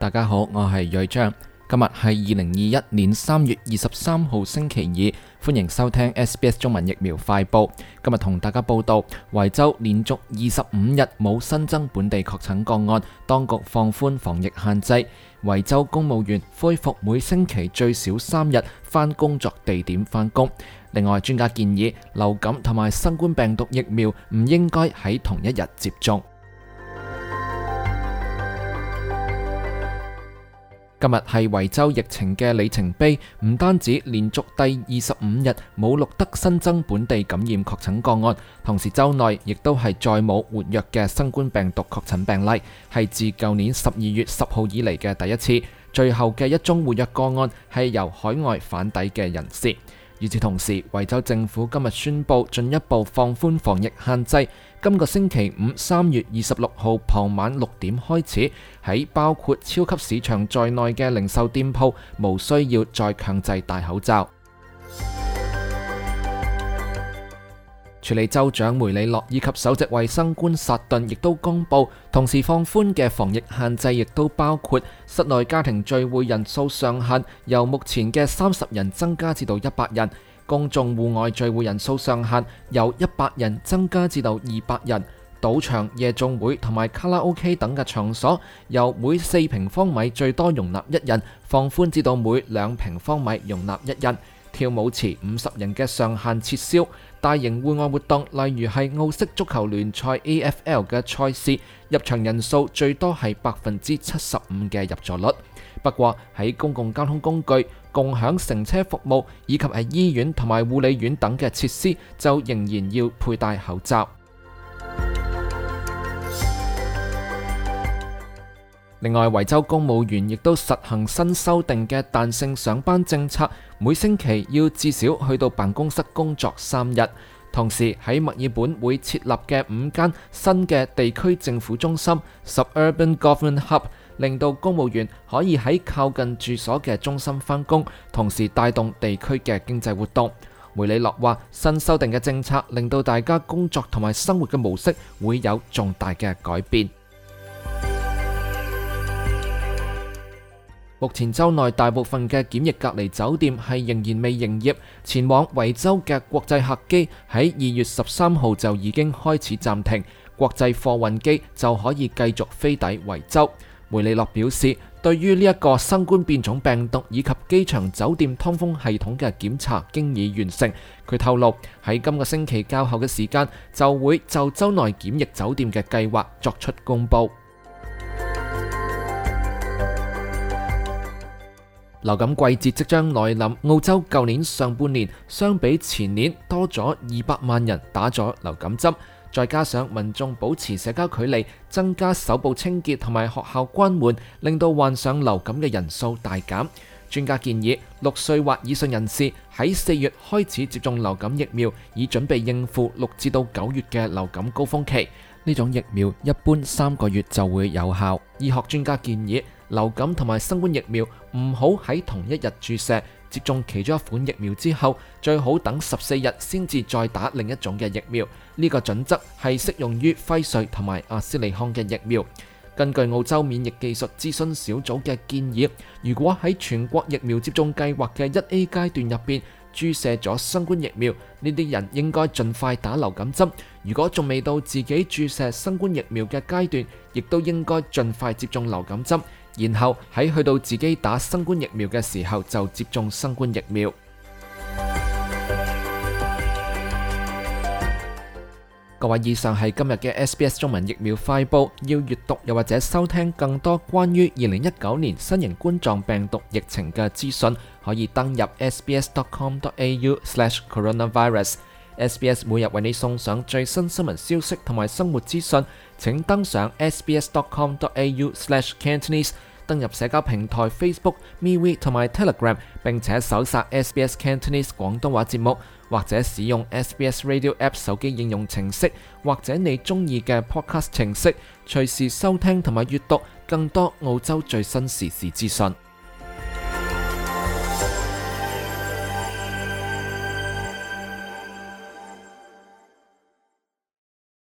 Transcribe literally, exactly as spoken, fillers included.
大家好，我係瑞章。今日係二零二一年三月二十三號星期二，歡迎收聽 S B S 中文疫苗快報。今日同大家報道，維州連續二十五日冇新增本地確診個案，當局放寬防疫限制。維州公務員恢復每星期最少三日返工作地點返工。另外，專家建議流感同埋新冠病毒疫苗唔應該喺同一日接種。今日係維州疫情嘅里程碑，唔單止連續第二十五日冇錄得新增本地感染確診個案，同時州內亦都係再冇活躍嘅新冠病毒確診病例，係自舊年十二月十號以嚟嘅第一次。最後嘅一宗活躍個案係由海外返抵嘅人士。與此同時，維州政府今日宣布進一步放寬防疫限制。今個星期五三月二十六號傍晚六點開始，喺包括超級市場在內嘅零售店鋪無需要再強制戴口罩。處理州長梅里諾以及首席衛生官薩頓亦都公布，同時放寬嘅防疫限制亦都包括室內家庭聚會人數上限由目前嘅三十人增加至到一百人，公眾戶外聚會人數上限由一百人增加至到二百人，賭場、夜總會同埋卡拉 OK 等嘅場所由每四平方米最多容納一人，放寬至到每兩平方米容納一人。跳舞池五十人嘅上限撤銷，大型戶外活動例如係澳式足球聯賽 A F L 嘅賽事，入場人數最多係百分之七十五嘅入座率。不過喺公共交通工具、共享乘車服務以及係醫院同埋護理院等嘅設施就仍然要佩戴口罩。另外，維州公務員亦都實行新修訂嘅彈性上班政策，每星期要至少去到辦公室工作三日。同時喺墨爾本會設立嘅五間新嘅地區政府中心 Suburban Government Hub， 令到公務員可以喺靠近住所嘅中心返工，同時帶動地區嘅經濟活動。梅里諾話，新修訂嘅政策令到大家工作同埋生活嘅模式會有重大嘅改變。目前州內大部分嘅檢疫隔離酒店係仍然未營業，前往維州嘅國際客機喺二月十三號就已經開始暫停，國際貨運機就可以繼續飛抵維州。梅里諾表示，對於呢一個新冠變種病毒以及機場酒店通風系統嘅檢查經已完成。佢透露喺今個星期較後嘅時間就會就州內檢疫酒店嘅計劃作出公佈。流感季節即將來臨，澳洲舊年上半年相比前年多咗二百萬人打咗流感針，再加上民眾保持社交距離、增加手部清潔同埋學校關門，令到患上流感嘅人數大減。專家建議六歲或以上人士喺四月開始接種流感疫苗，以準備應付六至到九月嘅流感高峰期。呢種疫苗一般三個月就會有效。醫學專家建議流感同埋新冠疫苗唔好喺同一日注射，接種其中一款疫苗之後，最好等十四日先至再打另一種嘅疫苗。呢個準則係適用於輝瑞同埋阿斯利康嘅疫苗。根據澳洲免疫技術諮詢小組嘅建議，如果喺全國疫苗接種計劃嘅一 A 階段入邊注射咗新冠疫苗，呢啲人應該盡快打流感針。如果仲未到自己注射新冠疫苗嘅階段，亦都應該盡快接種流感針，然後喺去到自己打新冠疫苗嘅時候就接種新冠疫苗。各位，以上係今日嘅 S B S 中文疫苗快報。要閱讀又或者收聽更多關於二零一九年新型冠狀病毒疫情嘅資訊，可以登入 s b s dot com dot a u slash coronavirus。S B S 每日為你送上最新新聞消息同埋生活資訊，請登上 s b s dot com dot a u slash cantonese， 登入社交平台 Facebook、MeWe 同埋 Telegram， 並且搜索 S B S Cantonese 廣東話節目，或者使用 S B S Radio App 手機應用程式，或者你中意嘅 Podcast 程式，隨時收聽同埋閱讀更多澳洲最新時事資訊。